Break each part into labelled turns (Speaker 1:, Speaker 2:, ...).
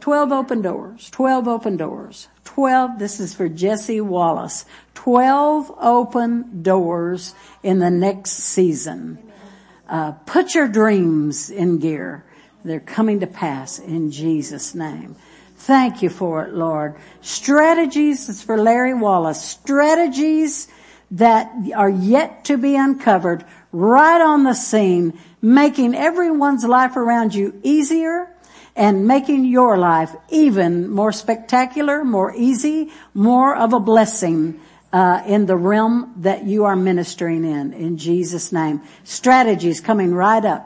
Speaker 1: 12 open doors. 12 open doors. 12, this is for Jesse Wallace. 12 open doors in the next season. Put your dreams in gear. They're coming to pass in Jesus' name. Thank you for it, Lord. Strategies is for Larry Wallace. Strategies that are yet to be uncovered right on the scene, making everyone's life around you easier and making your life even more spectacular, more easy, more of a blessing in the realm that you are ministering in Jesus' name. Strategies coming right up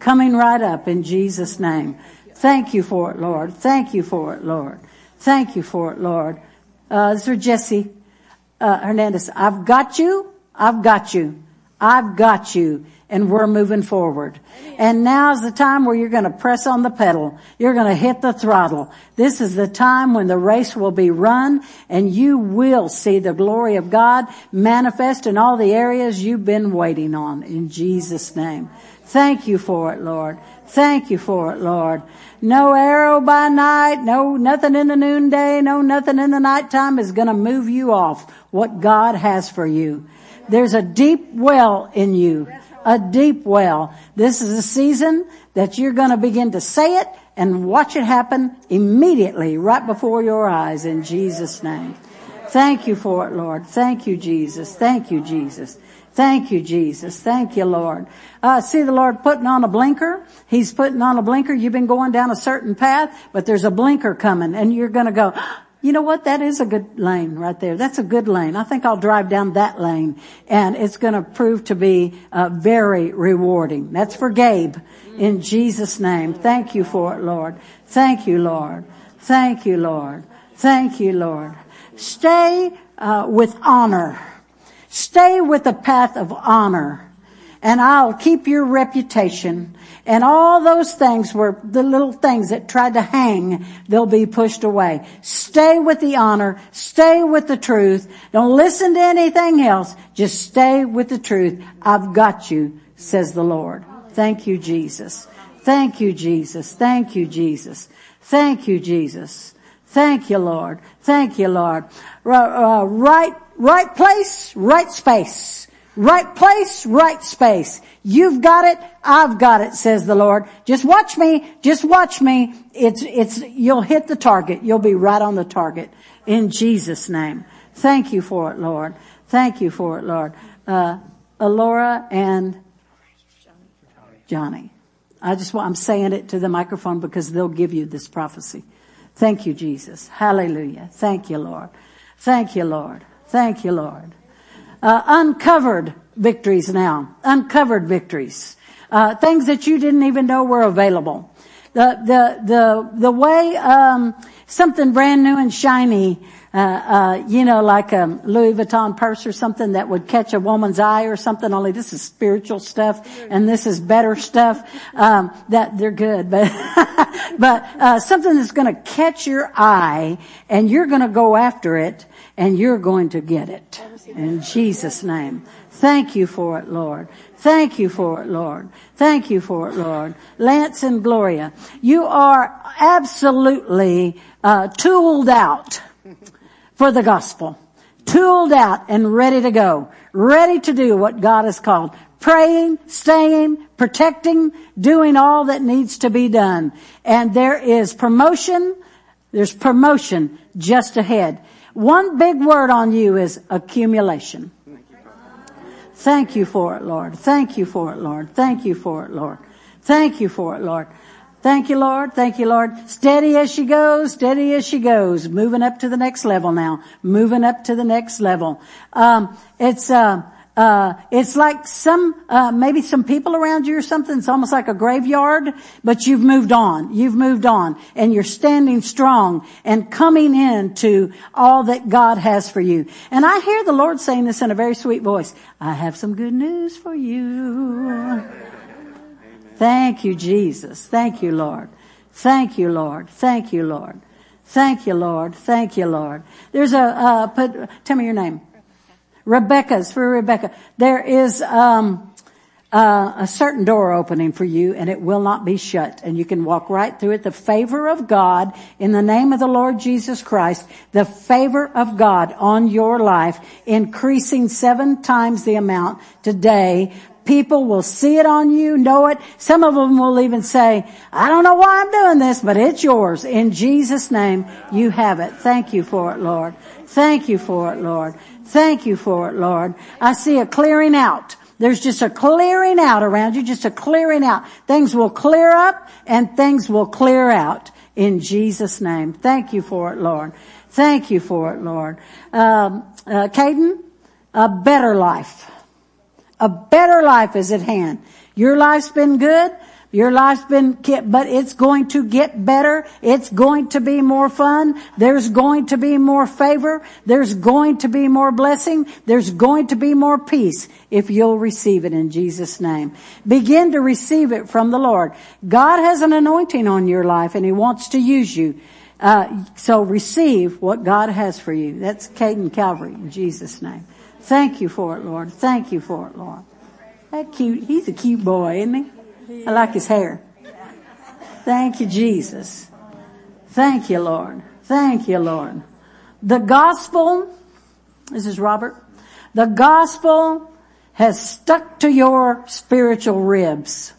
Speaker 1: in Jesus' name. Thank you for it, Lord. Thank you for it, Lord. Thank you for it, Lord. This is for Jesse Hernandez. I've got you. I've got you. I've got you. And we're moving forward. And now's the time where you're going to press on the pedal. You're going to hit the throttle. This is the time when the race will be run and you will see the glory of God manifest in all the areas you've been waiting on in Jesus' name. Thank you for it, Lord. Thank you for it, Lord. No arrow by night, no nothing in the noonday, no nothing in the nighttime is going to move you off what God has for you. There's a deep well in you. A deep well. This is a season that you're going to begin to say it and watch it happen immediately right before your eyes in Jesus' name. Thank you for it, Lord. Thank you, Jesus. Thank you, Jesus. Thank you, Jesus. Thank you, Lord. See the Lord putting on a blinker. He's putting on a blinker. You've been going down a certain path, but there's a blinker coming and you're going to go, you know what? That is a good lane right there. That's a good lane. I think I'll drive down that lane. And it's going to prove to be very rewarding. That's for Gabe in Jesus' name. Thank you for it, Lord. Thank you, Lord. Thank you, Lord. Thank you, Lord. Stay with honor. Stay with the path of honor. And I'll keep your reputation. And all those things were the little things that tried to hang, they'll be pushed away. Stay with the honor. Stay with the truth. Don't listen to anything else. Just stay with the truth. I've got you, says the Lord. Thank you, Jesus. Thank you, Jesus. Thank you, Jesus. Thank you, Jesus. Thank you, Lord. Thank you, Lord. Right place, right space. Right place, right space. You've got it. I've got it, says the Lord. Just watch me. Just watch me. You'll hit the target. You'll be right on the target in Jesus' name. Thank you for it, Lord. Thank you for it, Lord. Alora and Johnny. I'm saying it to the microphone because they'll give you this prophecy. Thank you, Jesus. Hallelujah. Thank you, Lord. Thank you, Lord. Thank you, Lord. Uncovered victories now. Uncovered victories. Things that you didn't even know were available. The way, something brand new and shiny, like a Louis Vuitton purse or something that would catch a woman's eye or something, only this is spiritual stuff and this is better stuff, that they're good, but something that's going to catch your eye and you're going to go after it and you're going to get it in Jesus' name. Thank you for it, Lord. Thank you for it, Lord. Thank you for it, Lord. Lance and Gloria, you are absolutely tooled out for the gospel. Tooled out and ready to go. Ready to do what God has called. Praying, staying, protecting, doing all that needs to be done. And there is promotion. There's promotion just ahead. One big word on you is accumulation. Thank you for it, Lord. Thank you for it, Lord. Thank you for it, Lord. Thank you for it, Lord. Thank you, Lord. Thank you, Lord. Steady as she goes, steady as she goes. Moving up to the next level now. Moving up to the next level. It's like maybe some people around you or something. It's almost like a graveyard, but you've moved on. You've moved on and you're standing strong and coming into all that God has for you. And I hear the Lord saying this in a very sweet voice. I have some good news for you. Thank you, Jesus. Thank you, Lord. Thank you, Lord. Thank you, Lord. Thank you, Lord. Thank you, Lord. There's tell me your name. Rebecca's for Rebecca. There is, a certain door opening for you, and it will not be shut, and you can walk right through it. The favor of God in the name of the Lord Jesus Christ, the favor of God on your life, increasing 7 times the amount today. People will see it on you, know it. Some of them will even say, I don't know why I'm doing this, but it's yours. In Jesus' name, you have it. Thank you for it, Lord. Thank you for it, Lord. Thank you for it, Lord. I see a clearing out. There's just a clearing out around you, just a clearing out. Things will clear up and things will clear out in Jesus' name. Thank you for it, Lord. Thank you for it, Lord. Caden, a better life. A better life is at hand. Your life's been good. Your life's been, but it's going to get better. It's going to be more fun. There's going to be more favor. There's going to be more blessing. There's going to be more peace if you'll receive it in Jesus' name. Begin to receive it from the Lord. God has an anointing on your life and He wants to use you. So receive what God has for you. That's Caden Calvary in Jesus' name. Thank you for it, Lord. Thank you for it, Lord. That cute. He's a cute boy, isn't he? I like his hair. Thank you, Jesus. Thank you, Lord. Thank you, Lord. The gospel, this is Robert, the gospel has stuck to your spiritual ribs.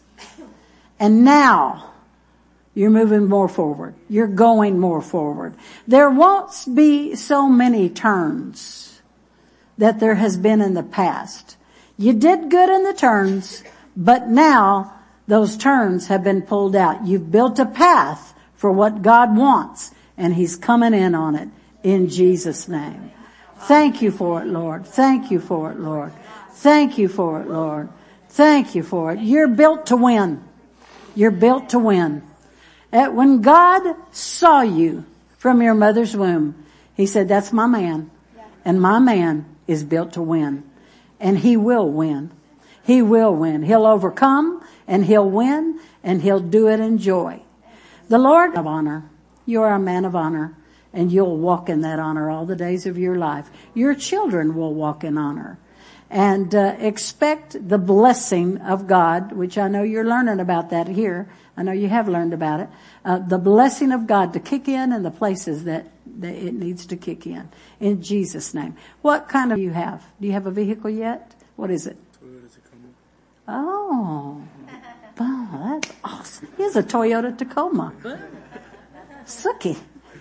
Speaker 1: And now you're moving more forward. You're going more forward. There won't be so many turns that there has been in the past. You did good in the turns, but now those turns have been pulled out. You've built a path for what God wants, and He's coming in on it in Jesus' name. Thank you for it, Lord. Thank you for it, Lord. Thank you for it, Lord. Thank you for it. You're built to win. You're built to win. When God saw you from your mother's womb, He said, that's my man. And my man is built to win. And he will win. He will win. He'll overcome and he'll win and he'll do it in joy. The Lord of honor. You are a man of honor and you'll walk in that honor all the days of your life. Your children will walk in honor. And expect the blessing of God, which I know you're learning about that here. I know you have learned about it. The blessing of God to kick in the places that it needs to kick in Jesus' name. What kind of you have? Do you have a vehicle yet? What is it?
Speaker 2: Toyota Tacoma.
Speaker 1: Oh, that's awesome. He has a Toyota Tacoma. Sucky.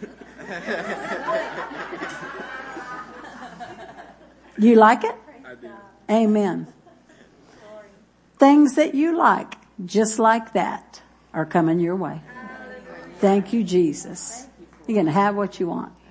Speaker 1: You like it?
Speaker 2: I do.
Speaker 1: Amen. Things that you like, just like that, are coming your way. Thank you, Jesus. You're going to have what you want.